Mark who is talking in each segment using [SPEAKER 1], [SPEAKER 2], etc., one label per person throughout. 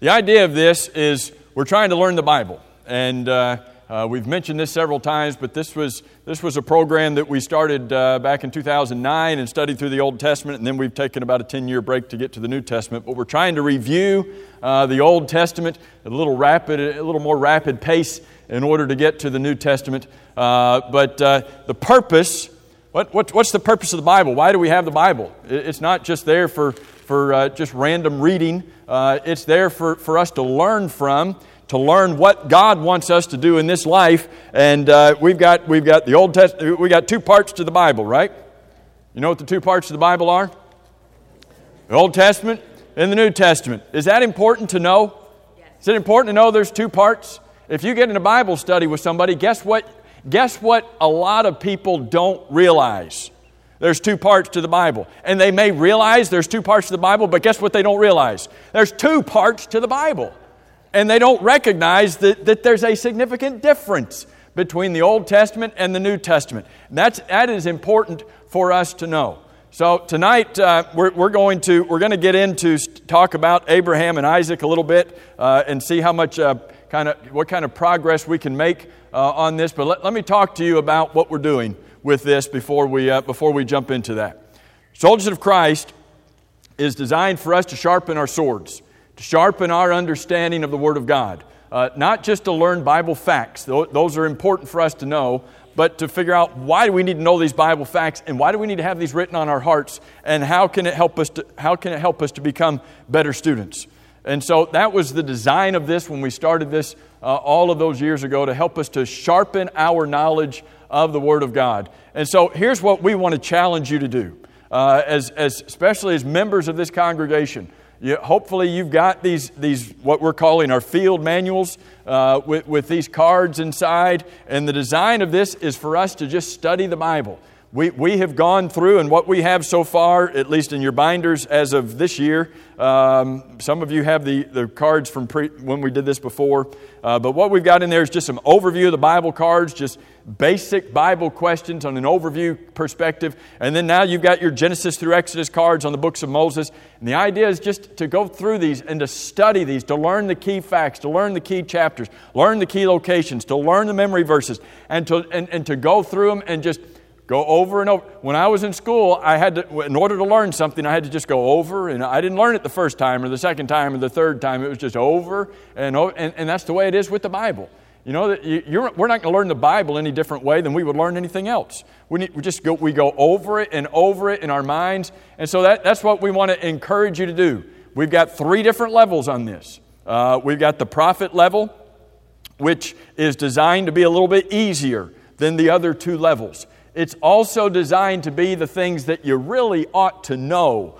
[SPEAKER 1] The idea of this is we're trying to learn the Bible, and we've mentioned this several times, but this was a program that we started back in 2009 and studied through the Old Testament, and then we've taken about a 10-year break to get to the New Testament. But we're trying to review the Old Testament at a little more rapid pace in order to get to the New Testament. But the purpose, what's the purpose of the Bible? Why do we have the Bible? It's not just there for just random reading. It's there for us to learn from, to learn what God wants us to do in this life. And we've got the Old Testament. We got two parts to the Bible, right? You know what the two parts of the Bible are? The Old Testament and the New Testament. Is that important to know? Yes. Is it important to know there's two parts? If you get in a Bible study with somebody, guess what a lot of people don't realize? There's two parts to the Bible. And they may realize there's two parts to the Bible, but guess what they don't realize? There's two parts to the Bible. And they don't recognize that there's a significant difference between the Old Testament and the New Testament. That is important for us to know. So tonight we're going to get into talk about Abraham and Isaac a little bit and see how much what kind of progress we can make on this. But let me talk to you about what we're doing with this before we jump into that. Soldiers of Christ is designed for us to sharpen our swords, to sharpen our understanding of the Word of God. Not just to learn Bible facts. Those are important for us to know, but to figure out why do we need to know these Bible facts and why do we need to have these written on our hearts and how can it help us to become better students. And so that was the design of this when we started this all of those years ago, to help us to sharpen our knowledge of the Word of God. And so here's what we want to challenge you to do, especially as members of this congregation. Hopefully you've got these what we're calling our field manuals with these cards inside. And the design of this is for us to just study the Bible. We have gone through, and what we have so far, at least in your binders as of this year, some of you have the cards from when we did this before, but what we've got in there is just some overview of the Bible cards, just basic Bible questions on an overview perspective, and then now you've got your Genesis through Exodus cards on the books of Moses, and the idea is just to go through these and to study these, to learn the key facts, to learn the key chapters, learn the key locations, to learn the memory verses, and to go through them and just go over and over. When I was in school, in order to learn something, I had to just go over, and I didn't learn it the first time or the second time or the third time. It was just over and over, and that's the way it is with the Bible. You know, we're not going to learn the Bible any different way than we would learn anything else. We go over it in our minds, and so that's what we want to encourage you to do. We've got 3 different levels on this. We've got the prophet level, which is designed to be a little bit easier than the other 2 levels. It's also designed to be the things that you really ought to know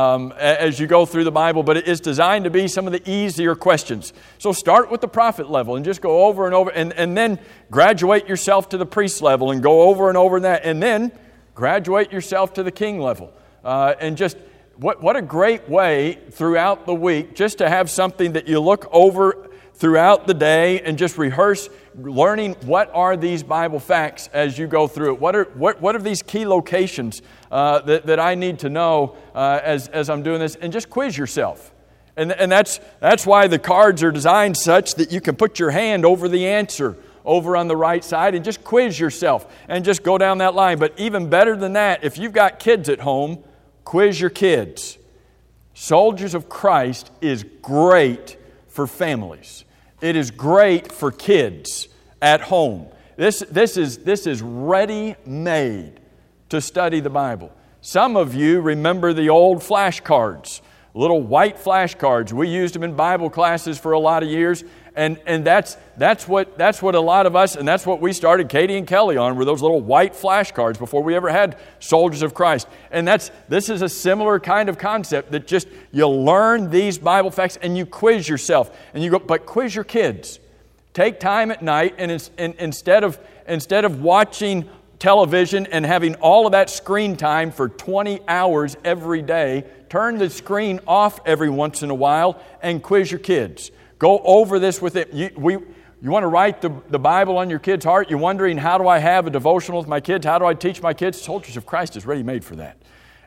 [SPEAKER 1] as you go through the Bible, but it is designed to be some of the easier questions. So start with the prophet level and just go over and over, and then graduate yourself to the priest level and go over and over that, and then graduate yourself to the king level. And just what a great way throughout the week just to have something that you look over throughout the day and just rehearse learning what are these Bible facts as you go through it. What are these key locations that I need to know as I'm doing this, and just quiz yourself. And that's why the cards are designed such that you can put your hand over the answer over on the right side and just quiz yourself and just go down that line. But even better than that, if you've got kids at home, quiz your kids. Soldiers of Christ is great for families. It is great for kids at home. This is ready-made to study the Bible. Some of you remember the old flashcards, little white flashcards. We used them in Bible classes for a lot of years, and that's what a lot of us, and that's what we started Katie and Kelly on, were those little white flashcards before we ever had Soldiers of Christ. And this is a similar kind of concept, that just you learn these Bible facts and you quiz yourself, and you go, but quiz your kids. Take time at night, and instead of watching television and having all of that screen time for 20 hours every day, turn the screen off every once in a while and quiz your kids. Go over this with it. You want to write the Bible on your kid's heart? You're wondering, how do I have a devotional with my kids? How do I teach my kids? Soldiers of Christ is ready-made for that.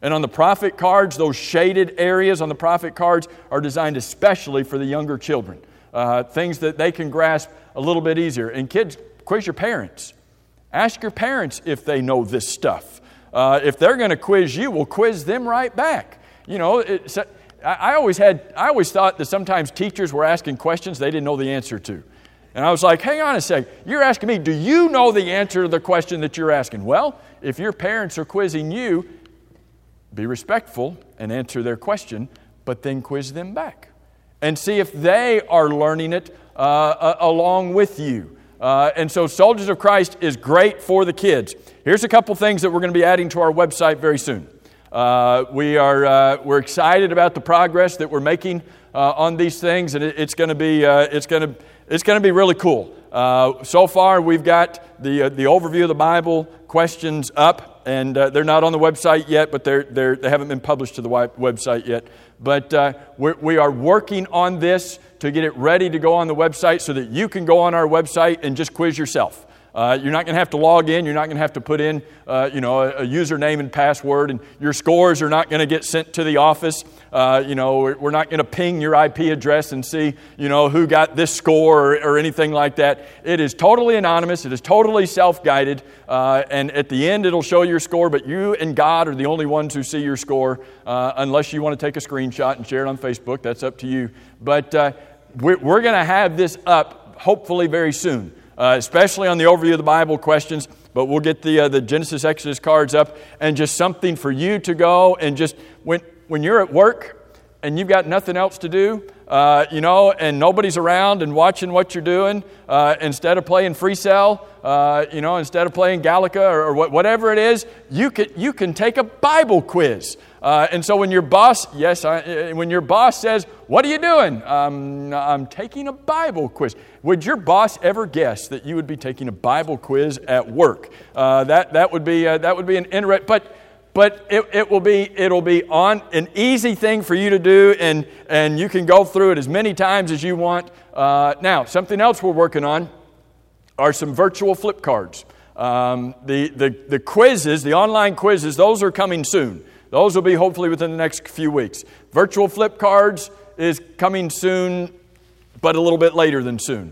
[SPEAKER 1] And on the profit cards, those shaded areas on the profit cards are designed especially for the younger children. Things that they can grasp a little bit easier. And kids, quiz your parents. Ask your parents if they know this stuff. If they're going to quiz you, we'll quiz them right back. You know, I always thought that sometimes teachers were asking questions they didn't know the answer to. And I was like, hang on a sec, you're asking me, do you know the answer to the question that you're asking? Well, if your parents are quizzing you, be respectful and answer their question, but then quiz them back. And see if they are learning it along with you. And so Soldiers of Christ is great for the kids. Here's a couple things that we're going to be adding to our website very soon. We're excited about the progress that we're making on these things, and it's going to be really cool. So far, we've got the overview of the Bible questions up, and they're not on the website yet, but they haven't been published to the website yet. But we are working on this to get it ready to go on the website so that you can go on our website and just quiz yourself. You're not going to have to log in. You're not going to have to put in, a username and password, and your scores are not going to get sent to the office. We're not going to ping your IP address and see, who got this score or anything like that. It is totally anonymous. It is totally self-guided, and at the end it'll show your score. But you and God are the only ones who see your score, unless you want to take a screenshot and share it on Facebook. That's up to you. But we're going to have this up hopefully very soon. Especially on the overview of the Bible questions, but we'll get the Genesis, Exodus cards up, and just something for you to go and just, when you're at work and you've got nothing else to do, and nobody's around and watching what you're doing, instead of playing Free Cell, instead of playing Galaga or whatever it is, you can take a Bible quiz. And so when your boss says, "What are you doing?" I'm taking a Bible quiz. Would your boss ever guess that you would be taking a Bible quiz at work? That would be an interesting, but it'll be on an easy thing for you to do, and you can go through it as many times as you want. Now, something else we're working on are some virtual flip cards. The quizzes, the online quizzes, those are coming soon. Those will be hopefully within the next few weeks. Virtual flip cards is coming soon, but a little bit later than soon.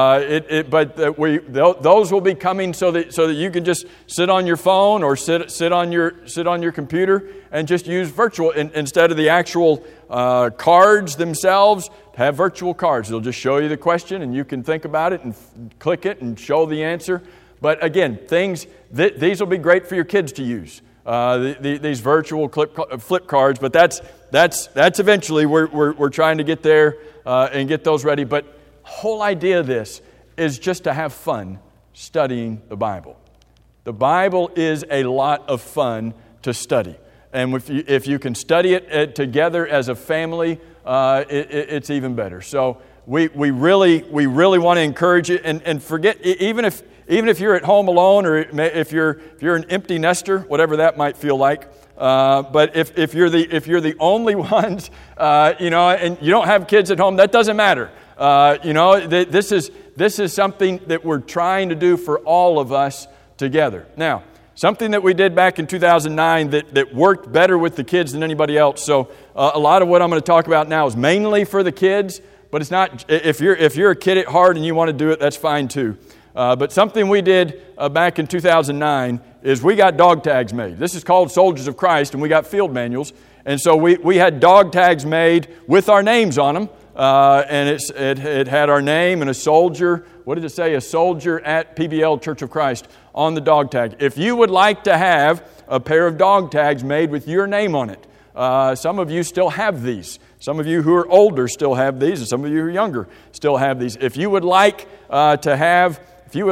[SPEAKER 1] Those will be coming so that you can just sit on your phone or sit on your computer and just use virtual instead of the actual cards themselves. Have virtual cards. It'll just show you the question and you can think about it and click it and show the answer. But again, these will be great for your kids to use. These virtual flip cards, but that's eventually we're trying to get there and get those ready. But whole idea of this is just to have fun studying the Bible. The Bible is a lot of fun to study, and if you can study it together as a family, it's even better. So we really want to encourage you, and forget even if you're at home alone, or if you're an empty nester, whatever that might feel like. But if you're the only ones, and you don't have kids at home, that doesn't matter. This is something that we're trying to do for all of us together. Now, something that we did back in 2009 that worked better with the kids than anybody else. So a lot of what I'm going to talk about now is mainly for the kids, but it's not. If you're a kid at heart and you want to do it, that's fine too. But something we did back in 2009 is we got dog tags made. This is called Soldiers of Christ, and we got field manuals. And so we had dog tags made with our names on them. And it had our name and a soldier. What did it say? A soldier at PBL Church of Christ on the dog tag. If you would like to have a pair of dog tags made with your name on it, some of you still have these. Some of you who are older still have these, and some of you who are younger still have these. If you would like to have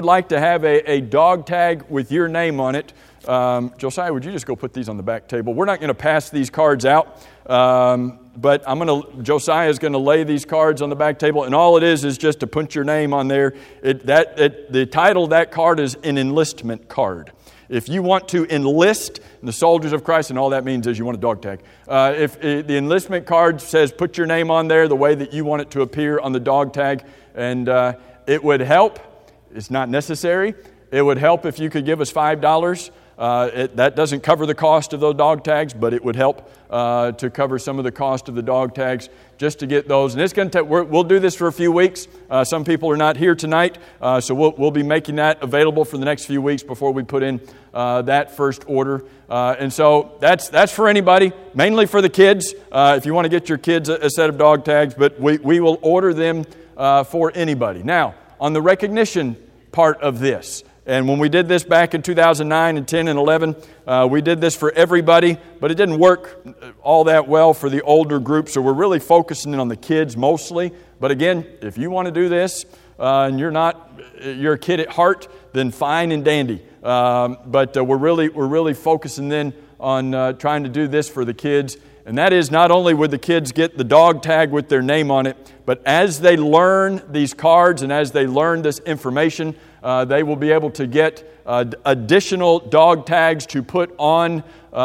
[SPEAKER 1] a dog tag with your name on it, Josiah, would you just go put these on the back table? We're not going to pass these cards out, but Josiah is going to lay these cards on the back table, and all it is just to put your name on there. The title of that card is an enlistment card. If you want to enlist in the Soldiers of Christ, and all that means is you want a dog tag. If the enlistment card says put your name on there the way that you want it to appear on the dog tag, and it would help. It's not necessary. It would help if you could give us $5 That doesn't cover the cost of those dog tags, but it would help to cover some of the cost of the dog tags just to get those. And it's going to take, we'll do this for a few weeks. Some people are not here tonight, so we'll be making that available for the next few weeks before we put in that first order. And so that's for anybody, mainly for the kids, if you want to get your kids a set of dog tags, but we will order them for anybody. Now, on the recognition part of this, and when we did this back in 2009 and 10 and 11, we did this for everybody, but it didn't work all that well for the older group, so we're really focusing on the kids mostly. But again, if you want to do this and you're a kid at heart, then fine and dandy. But we're really focusing then on trying to do this for the kids. And that is, not only would the kids get the dog tag with their name on it, but as they learn these cards and as they learn this information, they will be able to get additional dog tags to put on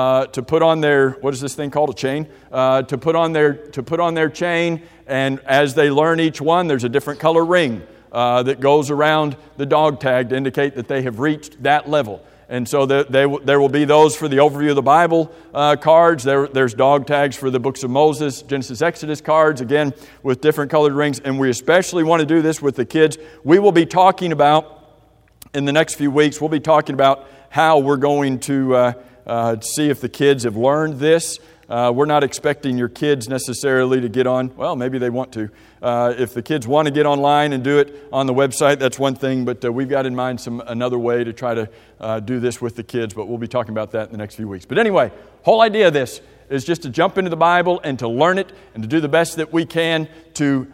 [SPEAKER 1] their, what is this thing called, a chain? To put on their chain, and as they learn each one, there's a different color ring that goes around the dog tag to indicate that they have reached that level. And so there will be those for the overview of the Bible cards. There's dog tags for the books of Moses, Genesis, Exodus cards, again, with different colored rings. And we especially want to do this with the kids. We will be talking about, in the next few weeks, we'll be talking about how we're going to see if the kids have learned this. We're not expecting your kids necessarily to get on. Well, maybe they want to. If the kids want to get online and do it on the website, that's one thing. But we've got in mind another way to try to do this with the kids. But we'll be talking about that in the next few weeks. But anyway, whole idea of this is just to jump into the Bible and to learn it and to do the best that we can to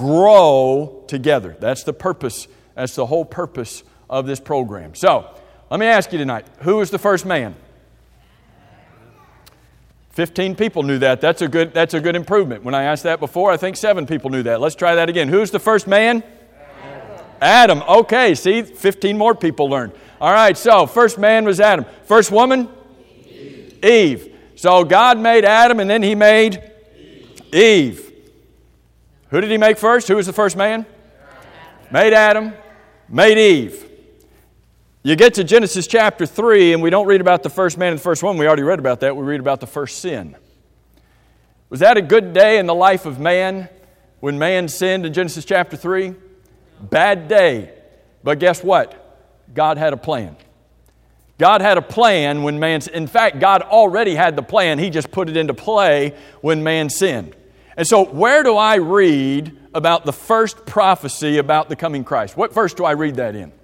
[SPEAKER 1] grow together. That's the purpose. That's the whole purpose of this program. So, let me ask you tonight, who was the first man? 15 people knew that. That's a good improvement. When I asked that before, I think 7 people knew that. Let's try that again. Who's the first man? Adam. Okay, see, 15 more people learned. All right, so first man was Adam. First woman? Eve. So God made Adam and then He made Eve. Who did He make first? Who was the first man? Made Adam, made Eve. You get to Genesis chapter 3, and we don't read about the first man and the first woman. We already read about that. We read about the first sin. Was that a good day in the life of man when man sinned in Genesis chapter 3? Bad day. But guess what? God had a plan. God had a plan when man sinned. In fact, God already had the plan. He just put it into play when man sinned. And so where do I read about the first prophecy about the coming Christ? What verse do I read that in?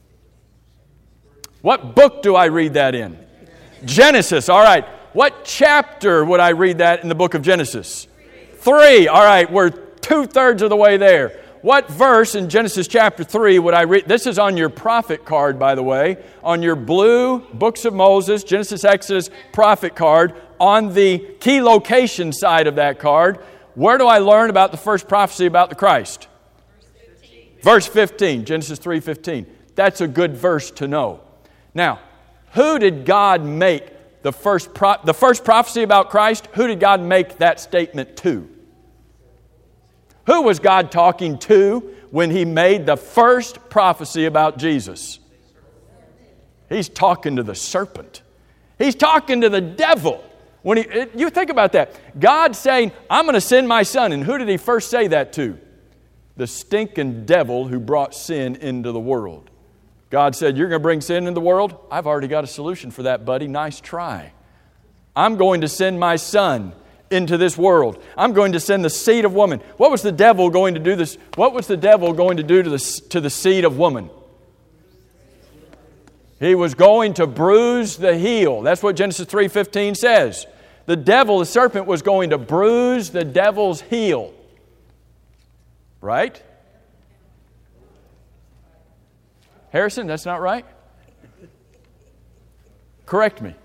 [SPEAKER 1] What book do I read that in? Genesis. All right. What chapter would I read that in the book of Genesis? 3. All right. We're 2/3 of the way there. What verse in Genesis chapter 3 would I read? This is on your prophet card, by the way. On your blue Books of Moses, Genesis, Exodus prophet card. On the key location side of that card, where do I learn about the first prophecy about the Christ? Verse 15. Genesis 3:15. That's a good verse to know. Now, who did God make the first prophecy about Christ? Who did God make that statement to? Who was God talking to when He made the first prophecy about Jesus? He's talking to the serpent. He's talking to the devil. You think about that. God saying, I'm going to send my son. And who did He first say that to? The stinking devil who brought sin into the world. God said, you're going to bring sin into the world? I've already got a solution for that, buddy. Nice try. I'm going to send my son into this world. I'm going to send the seed of woman. What was the devil going to do this? What was the devil going to do to the seed of woman? He was going to bruise the heel. That's what Genesis 3:15 says. The devil, the serpent, was going to bruise the devil's heel. Right? Harrison, that's not right? Correct me.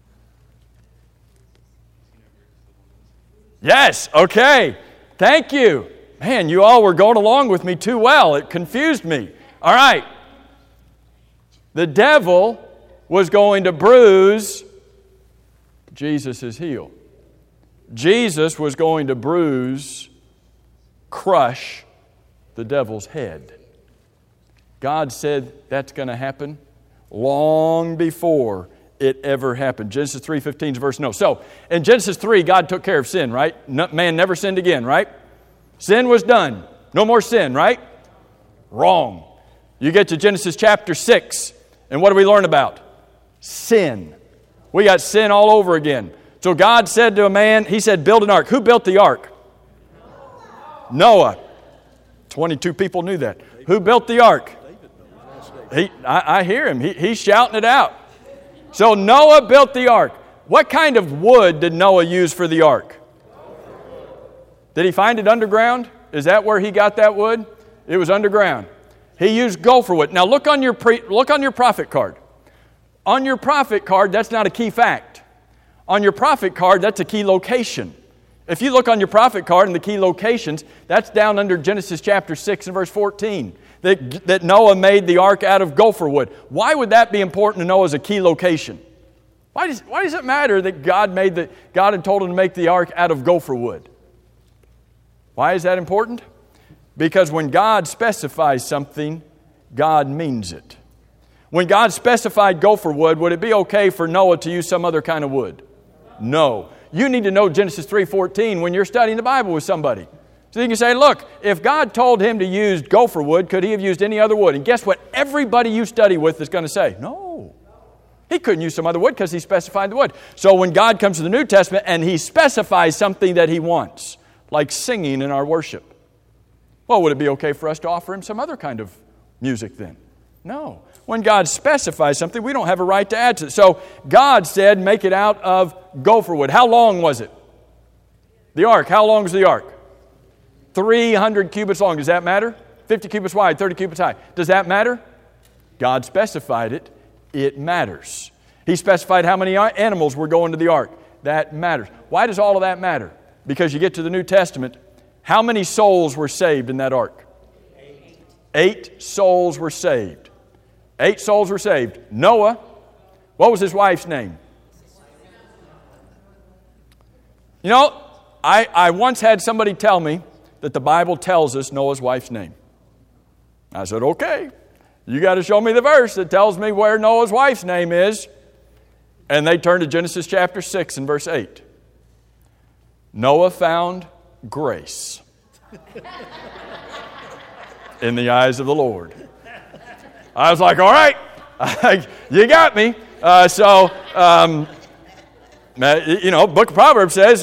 [SPEAKER 1] Yes, okay. Thank you. Man, you all were going along with me too well. It confused me. All right. The devil was going to bruise Jesus' heel. Jesus was going to crush the devil's head. God said that's going to happen long before it ever happened. Genesis 3:15 is verse no. So, in Genesis 3, God took care of sin, right? Man never sinned again, right? Sin was done. No more sin, right? Wrong. You get to Genesis chapter 6, and what do we learn about? Sin. We got sin all over again. So God said to a man, He said, build an ark. Who built the ark? Noah. 22 people knew that. Who built the ark? I hear him. He's shouting it out. So Noah built the ark. What kind of wood did Noah use for the ark? Did he find it underground? Is that where he got that wood? It was underground. He used gopher wood. Now look on your prophet card. On your prophet card, that's not a key fact. On your prophet card, that's a key location. If you look on your prophet card and the key locations, that's down under Genesis chapter 6 and verse 14. That Noah made the ark out of gopher wood. Why would that be important to know as a key location? Why does it matter that God had told him to make the ark out of gopher wood? Why is that important? Because when God specifies something, God means it. When God specified gopher wood, would it be okay for Noah to use some other kind of wood? No. You need to know Genesis 3:14 when you're studying the Bible with somebody. So you can say, look, if God told him to use gopher wood, could he have used any other wood? And guess what? Everybody you study with is going to say, no. He couldn't use some other wood because he specified the wood. So when God comes to the New Testament and he specifies something that he wants, like singing in our worship, well, would it be okay for us to offer him some other kind of music then? No. When God specifies something, we don't have a right to add to it. So God said, make it out of gopher wood. How long was it? The ark. How long was the ark? 300 cubits long. Does that matter? 50 cubits wide, 30 cubits high. Does that matter? God specified it. It matters. He specified how many animals were going to the ark. That matters. Why does all of that matter? Because you get to the New Testament, how many souls were saved in that ark? 8 souls were saved. 8 souls were saved. Noah, what was his wife's name? You know, I once had somebody tell me that the Bible tells us Noah's wife's name. I said, okay, you got to show me the verse that tells me where Noah's wife's name is. And they turned to Genesis chapter 6 and verse 8. Noah found grace in the eyes of the Lord. I was like, all right, you got me. Book of Proverbs says,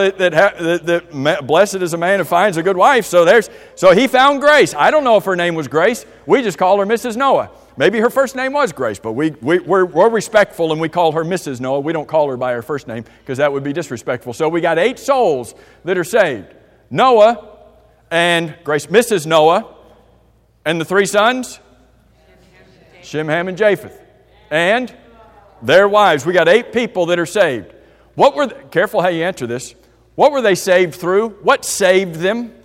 [SPEAKER 1] that blessed is a man who finds a good wife. So he found Grace. I don't know if her name was Grace. We just call her Mrs. Noah. Maybe her first name was Grace, but we're respectful and we call her Mrs. Noah. We don't call her by her first name because that would be disrespectful. So we got 8 souls that are saved. Noah and Grace, Mrs. Noah, and the 3 sons? Shem, Ham, and Japheth. And their wives. We got 8 people that are saved. Careful how you answer this. What were they saved through? What saved them?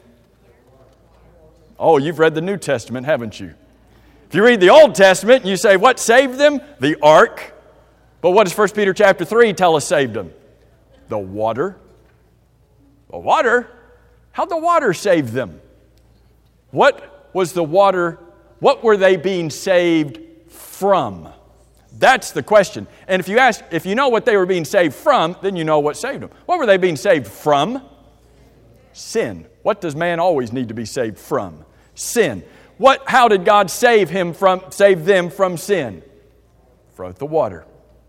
[SPEAKER 1] Oh, you've read the New Testament, haven't you? If you read the Old Testament and you say, what saved them? The ark. But what does 1 Peter chapter 3 tell us saved them? The water. The water? How'd the water save them? What was the water? What were they being saved from? That's the question. And if you know what they were being saved from, then you know what saved them. What were they being saved from? Sin. What does man always need to be saved from? Sin. How did God save them from sin? From the water.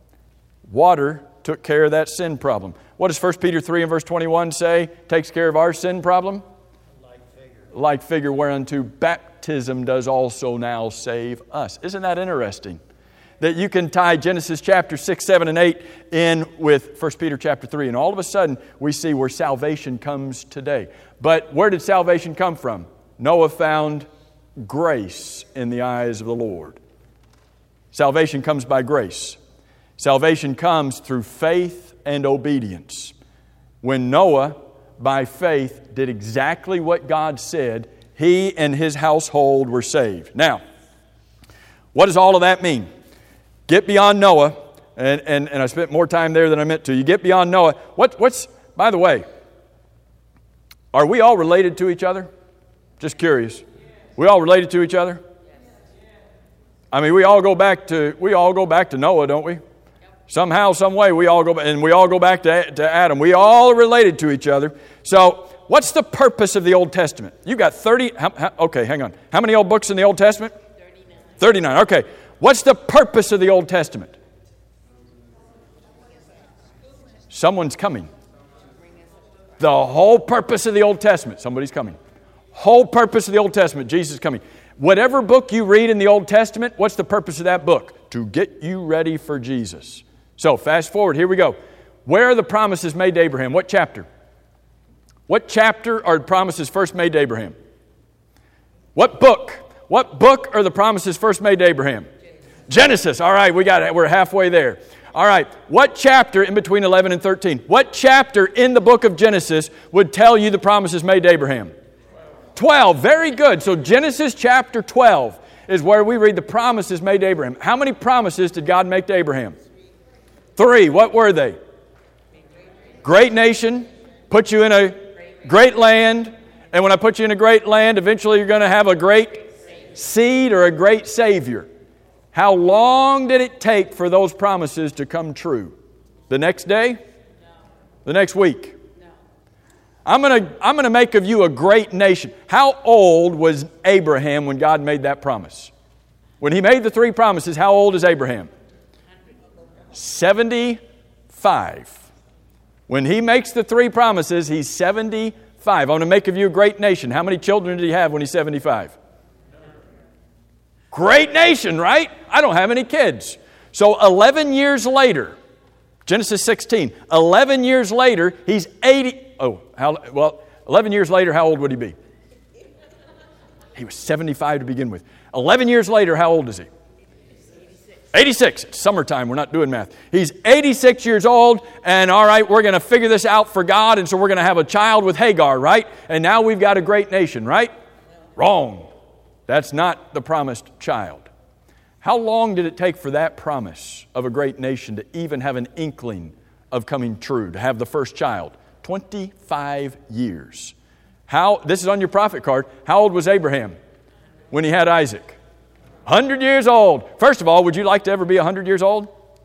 [SPEAKER 1] Water took care of that sin problem. What does 1 Peter 3 and verse 21 say takes care of our sin problem? Like figure whereunto baptism does also now save us. Isn't that interesting? That you can tie Genesis chapter 6, 7, and 8 in with 1 Peter chapter 3. And all of a sudden, we see where salvation comes today. But where did salvation come from? Noah found grace in the eyes of the Lord. Salvation comes by grace. Salvation comes through faith and obedience. When Noah, by faith, did exactly what God said, he and his household were saved. Now, what does all of that mean? Get beyond Noah, and I spent more time there than I meant to. You get beyond Noah. By the way, are we all related to each other? Just curious. We all related to each other? I mean, we all go back to Noah, don't we? Somehow, some way, we all go back to Adam. We all are related to each other. So, what's the purpose of the Old Testament? You got 30. Okay, hang on. How many old books in the Old Testament? 39. Okay. What's the purpose of the Old Testament? Someone's coming. The whole purpose of the Old Testament. Somebody's coming. Whole purpose of the Old Testament. Jesus is coming. Whatever book you read in the Old Testament, what's the purpose of that book? To get you ready for Jesus. So, fast forward. Here we go. Where are the promises made to Abraham? What chapter? What chapter are the promises first made to Abraham? What book? What book are the promises first made to Abraham? Genesis. All right, we got it. We're halfway there. All right, what chapter in between 11 and 13? What chapter in the book of Genesis would tell you the promises made to Abraham? 12. Very good. So Genesis chapter 12 is where we read the promises made to Abraham. How many promises did God make to Abraham? 3. What were they? Great nation, put you in a great land, and when I put you in a great land, eventually you're going to have a great seed or a great Savior. How long did it take for those promises to come true? The next day? No. The next week? No. I'm going to make of you a great nation. How old was Abraham when God made that promise? When He made the 3 promises, how old is Abraham? 75. When He makes the 3 promises, he's 75. I'm going to make of you a great nation. How many children did he have when he's 75? Great nation, right? I don't have any kids. So 11 years later, Genesis 16, 11 years later, he's 80. 11 years later, how old would he be? He was 75 to begin with. 11 years later, how old is he? 86. It's summertime. We're not doing math. He's 86 years old, and all right, we're going to figure this out for God, and so we're going to have a child with Hagar, right? And now we've got a great nation, right? Wrong. That's not the promised child. How long did it take for that promise of a great nation to even have an inkling of coming true, to have the first child? 25 years. This is on your prophet card. How old was Abraham when he had Isaac? 100 years old. First of all, would you like to ever be 100 years old?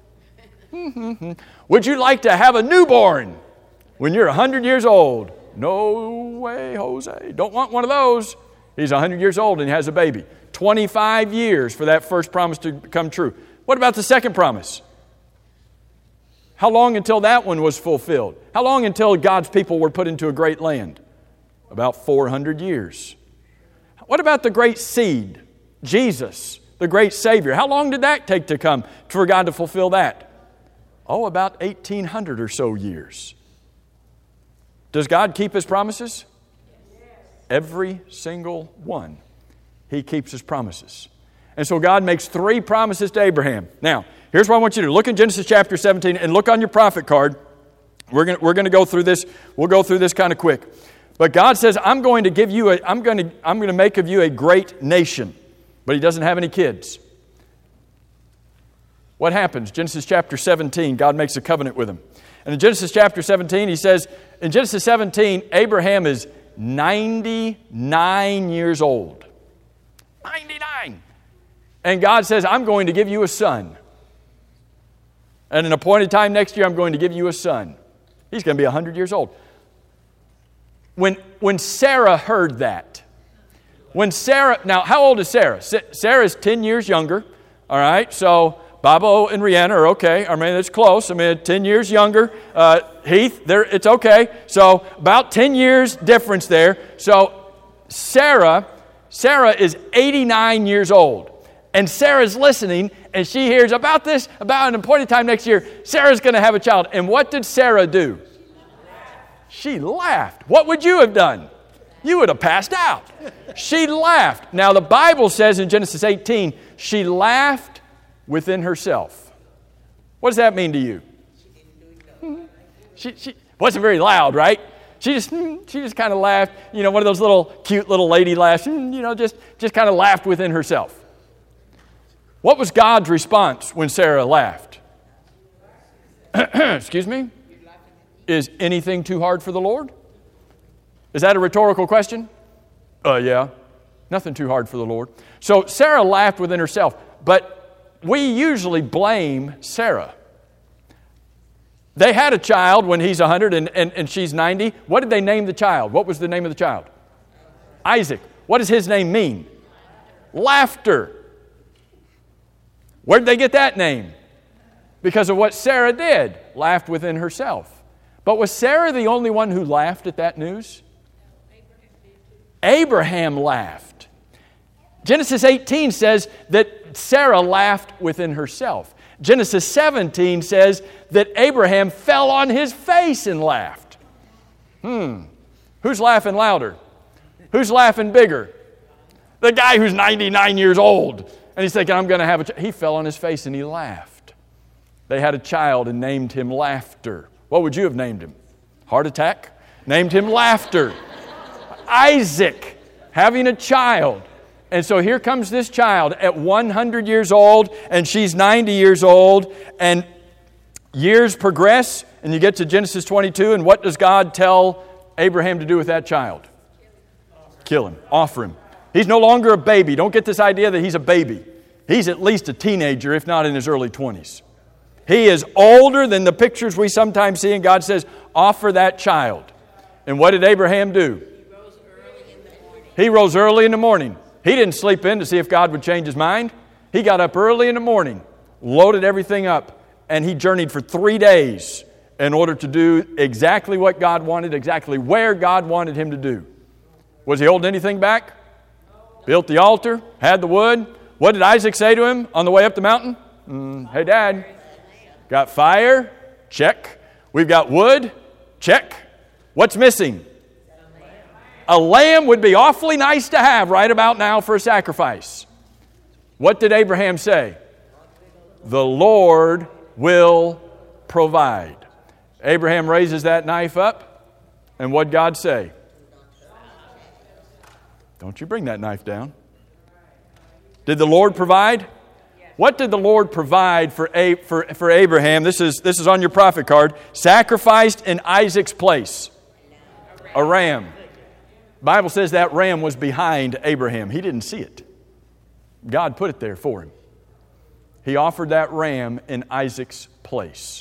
[SPEAKER 1] Would you like to have a newborn when you're 100 years old? No way, Jose. Don't want one of those. He's 100 years old and he has a baby. 25 years for that first promise to come true. What about the second promise? How long until that one was fulfilled? How long until God's people were put into a great land? About 400 years. What about the great seed? Jesus, the great Savior. How long did that take to come for God to fulfill that? About 1,800 or so years. Does God keep His promises? Every single one. He keeps His promises. And so God makes 3 promises to Abraham. Now, here's what I want you to do. Look in Genesis chapter 17 and look on your prophet card. We're going to go through this. We'll go through this kind of quick. But God says, I'm going to make of you a great nation. But He doesn't have any kids. What happens? Genesis chapter 17, God makes a covenant with him. And in Genesis chapter 17, He says, in Genesis 17, Abraham is 99 years old. 99. And God says, I'm going to give you a son. And in an appointed time next year, I'm going to give you a son. He's going to be 100 years old. When Sarah heard that, now how old is Sarah? Sarah's 10 years younger, all right? So Bobo and Rihanna are okay. I mean, it's close. 10 years younger. Heath, it's okay. So about 10 years difference there. So Sarah is 89 years old. And Sarah's listening, and she hears about an appointed time next year, Sarah's going to have a child. And what did Sarah do? She laughed. What would you have done? You would have passed out. She laughed. Now, the Bible says in Genesis 18, she laughed within herself. What does that mean to you? She wasn't very loud, right? She just kind of laughed. One of those little cute little lady laughs. Just kind of laughed within herself. What was God's response when Sarah laughed? Excuse me? Is anything too hard for the Lord? Is that a rhetorical question? Yeah. Nothing too hard for the Lord. So Sarah laughed within herself. But we usually blame Sarah. They had a child when he's 100 and she's 90. What did they name the child? What was the name of the child? Isaac. What does his name mean? Laughter. Where did they get that name? Because of what Sarah did, laughed within herself. But was Sarah the only one who laughed at that news? Abraham laughed. Genesis 18 says that Sarah laughed within herself. Genesis 17 says that Abraham fell on his face and laughed. Who's laughing louder? Who's laughing bigger? The guy who's 99 years old. And he's thinking, I'm going to have a child. He fell on his face and he laughed. They had a child and named him Laughter. What would you have named him? Heart attack? Named him Laughter. Isaac, having a child. And so here comes this child at 100 years old, and she's 90 years old, and years progress, and you get to Genesis 22, and what does God tell Abraham to do with that child? Kill him. Offer him. He's no longer a baby. Don't get this idea that he's a baby. He's at least a teenager, if not in his early 20s. He is older than the pictures we sometimes see, and God says, offer that child. And what did Abraham do? He rose early in the morning. He didn't sleep in to see if God would change his mind. He got up early in the morning, loaded everything up, and he journeyed for 3 days in order to do exactly what God wanted, exactly where God wanted him to do. Was he holding anything back? Built the altar, had the wood. What did Isaac say to him on the way up the mountain? Hey, Dad, got fire? Check. We've got wood? Check. What's missing? A lamb would be awfully nice to have right about now for a sacrifice. What did Abraham say? The Lord will provide. Abraham raises that knife up, and what'd God say? Don't you bring that knife down. Did the Lord provide? What did the Lord provide for Abraham? This is on your prophet card. Sacrificed in Isaac's place. A ram. The Bible says that ram was behind Abraham. He didn't see it. God put it there for him. He offered that ram in Isaac's place.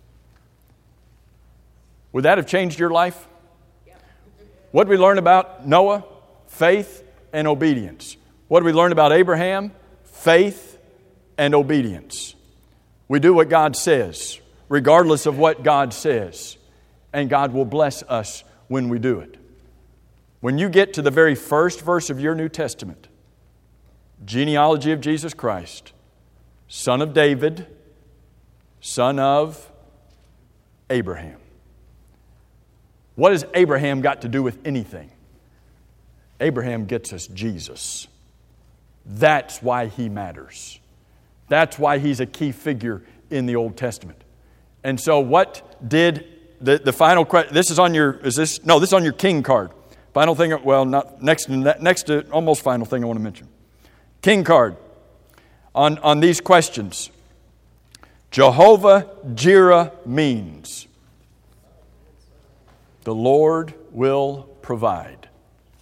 [SPEAKER 1] Would that have changed your life? What did we learn about Noah? Faith and obedience. What did we learn about Abraham? Faith and obedience. We do what God says, regardless of what God says. And God will bless us when we do it. When you get to the very first verse of your New Testament, genealogy of Jesus Christ, son of David, son of Abraham. What has Abraham got to do with anything? Abraham gets us Jesus. That's why he matters. That's why he's a key figure in the Old Testament. And so what did the final question, this is on your, this is on your king card. Final thing, well, not next to almost final thing I want to mention. King card on these questions. Jehovah Jireh means the Lord will provide.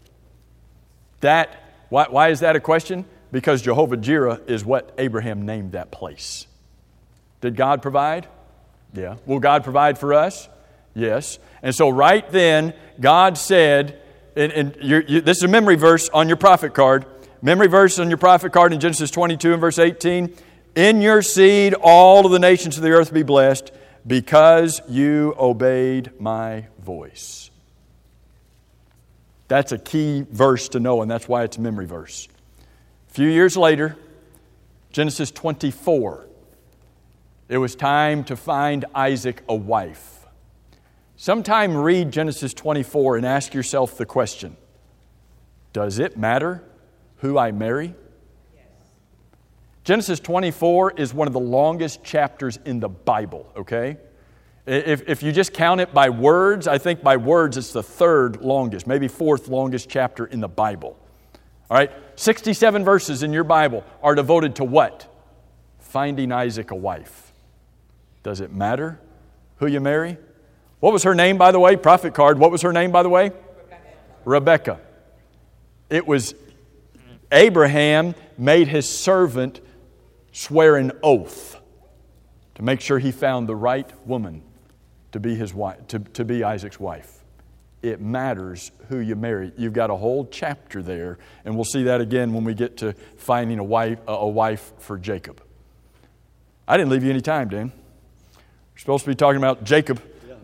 [SPEAKER 1] Why is that a question? Because Jehovah Jireh is what Abraham named that place. Did God provide? Yeah. Will God provide for us? Yes. And so right then, God said, this is a memory verse on your prophet card. Memory verse on your prophet card in Genesis 22 and verse 18. In your seed all of the nations of the earth be blessed because you obeyed my voice. That's a key verse to know, and that's why it's a memory verse. A few years later, Genesis 24. It was time to find Isaac a wife. Sometime read Genesis 24 and ask yourself the question, does it matter who I marry? Yes. Genesis 24 is one of the longest chapters in the Bible, okay? If you just count it by words, I think by words it's the third longest, maybe fourth longest chapter in the Bible. All right? 67 verses in your Bible are devoted to what? Finding Isaac a wife. Does it matter who you marry? What was her name, by the way? Prophet card. What was her name, by the way? Rebecca. It was Abraham made his servant swear an oath to make sure he found the right woman to be his wife, to be Isaac's wife. It matters who you marry. You've got a whole chapter there, and we'll see that again when we get to finding a wife for Jacob. I didn't leave you any time, Dan. We're supposed to be talking about Jacob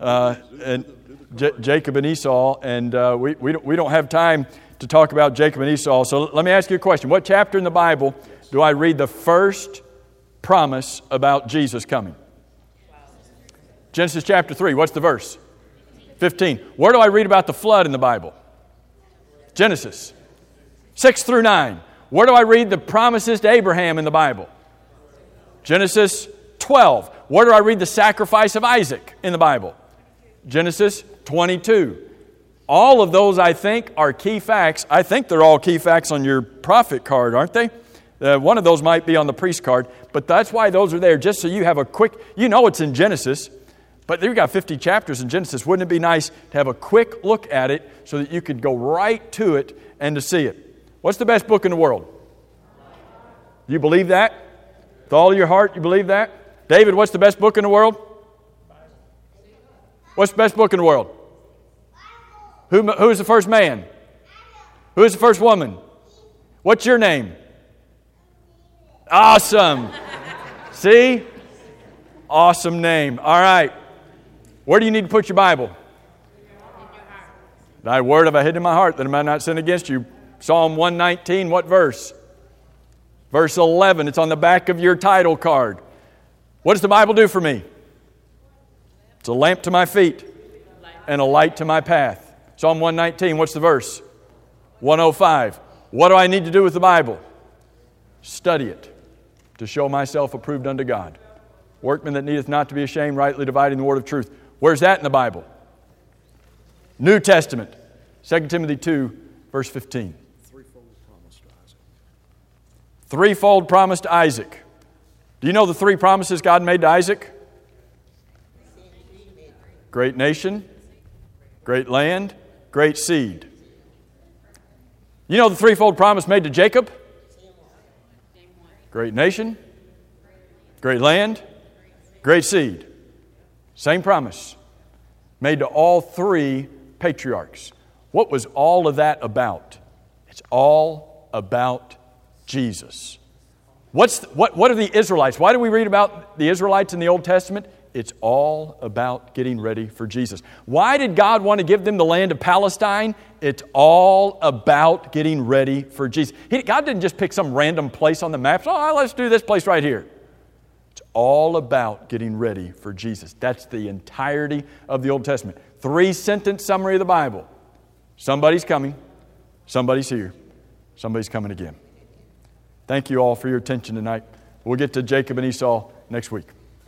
[SPEAKER 1] Jacob and Esau, and we don't have time to talk about Jacob and Esau. So let me ask you a question. What chapter in the Bible do I read the first promise about Jesus coming? Genesis chapter 3. What's the verse? 15. Where do I read about the flood in the Bible? Genesis 6 through 9. Where do I read the promises to Abraham in the Bible? Genesis 12. Where do I read the sacrifice of Isaac in the Bible? Genesis 22. All of those, I think, are key facts. I think they're all key facts on your prophet card, aren't they? One of those might be on the priest card, but that's why those are there, just so you have a quick, it's in Genesis, but you've got 50 chapters in Genesis. Wouldn't it be nice to have a quick look at it so that you could go right to it and to see it? What's the best book in the world? You believe that? With all your heart, you believe that? David, what's the best book in the world? What's the best book in the world? Who is the first man? Who is the first woman? What's your name? Awesome. See? Awesome name. All right. Where do you need to put your Bible? Thy word have I hid in my heart that I might not sin against you. Psalm 119, what verse? Verse 11. It's on the back of your title card. What does the Bible do for me? It's a lamp to my feet and a light to my path. Psalm 119, what's the verse? 105. What do I need to do with the Bible? Study it to show myself approved unto God. Workman that needeth not to be ashamed, rightly dividing the word of truth. Where's that in the Bible? New Testament, 2 Timothy 2, verse 15. Threefold promise to Isaac. Do you know the three promises God made to Isaac? Great nation, great land, great seed. You know the threefold promise made to Jacob? Great nation, great land, great seed. Same promise made to all three patriarchs. What was all of that about? It's all about Jesus. What are the Israelites? Why do we read about the Israelites in the Old Testament? It's all about getting ready for Jesus. Why did God want to give them the land of Palestine? It's all about getting ready for Jesus. God didn't just pick some random place on the map. Let's do this place right here. It's all about getting ready for Jesus. That's the entirety of the Old Testament. 3-sentence summary of the Bible. Somebody's coming. Somebody's here. Somebody's coming again. Thank you all for your attention tonight. We'll get to Jacob and Esau next week.